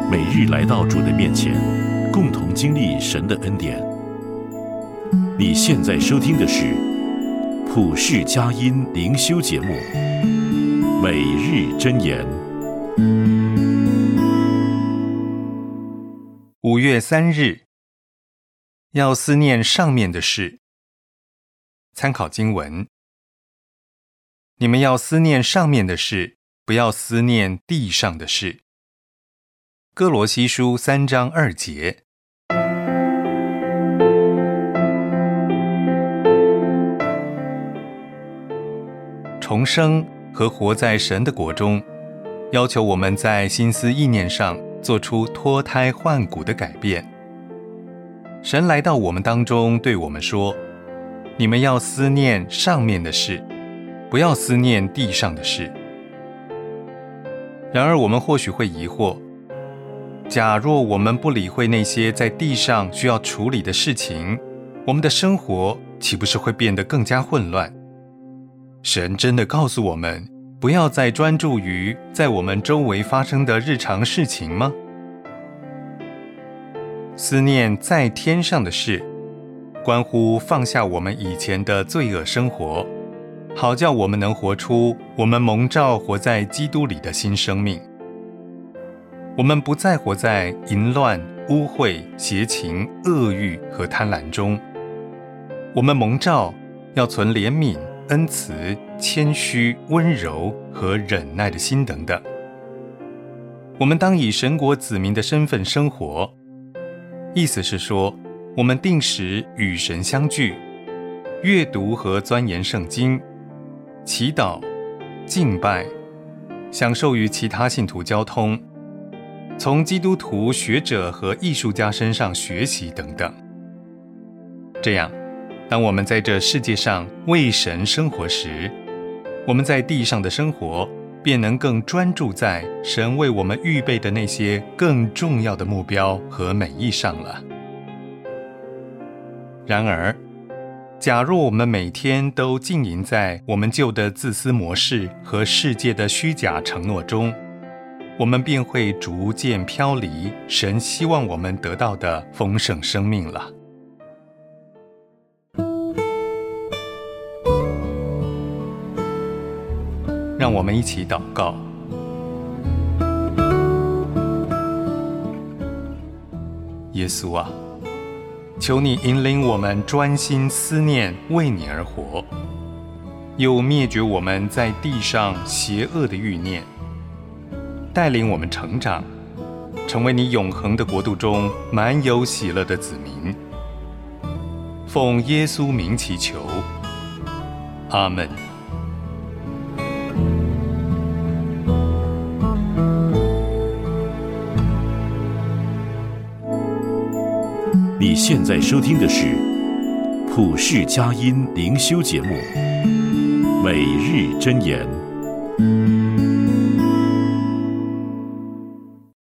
每日来到主的面前，共同经历神的恩典。你现在收听的是普世佳音灵修节目《每日箴言》。 5月3日，要思念上面的事。参考经文：你们要思念上面的事，不要思念地上的事。哥罗西书3章2节。重生和活在神的国中，要求我们在心思意念上做出脱胎换骨的改变。神来到我们当中，对我们说：你们要思念上面的事，不要思念地上的事。然而我们或许会疑惑，假若我们不理会那些在地上需要处理的事情，我们的生活岂不是会变得更加混乱？神真的告诉我们，不要再专注于在我们周围发生的日常事情吗？思念在天上的事，关乎放下我们以前的罪恶生活，好叫我们能活出我们蒙召活在基督里的新生命。我们不再活在淫乱、污秽、邪情、恶欲和贪婪中。我们蒙召要存怜悯、恩慈、谦虚、温柔和忍耐的心等等。我们当以神国子民的身份生活，意思是说，我们定时与神相聚，阅读和钻研圣经，祈祷、敬拜，享受与其他信徒交通，从基督徒学者和艺术家身上学习等等。这样，当我们在这世界上为神生活时，我们在地上的生活便能更专注在神为我们预备的那些更重要的目标和美意上了。然而，假若我们每天都浸淫在我们旧的自私模式和世界的虚假承诺中，我们便会逐渐飘离神希望我们得到的丰盛生命了。让我们一起祷告。耶稣啊，求你引领我们专心思念为你而活，又灭绝我们在地上邪恶的欲念，带领我们成长，成为你永恒的国度中满有喜乐的子民。奉耶稣名祈求，阿们。 你现在收听的是普世佳音灵修节目《每日箴言》。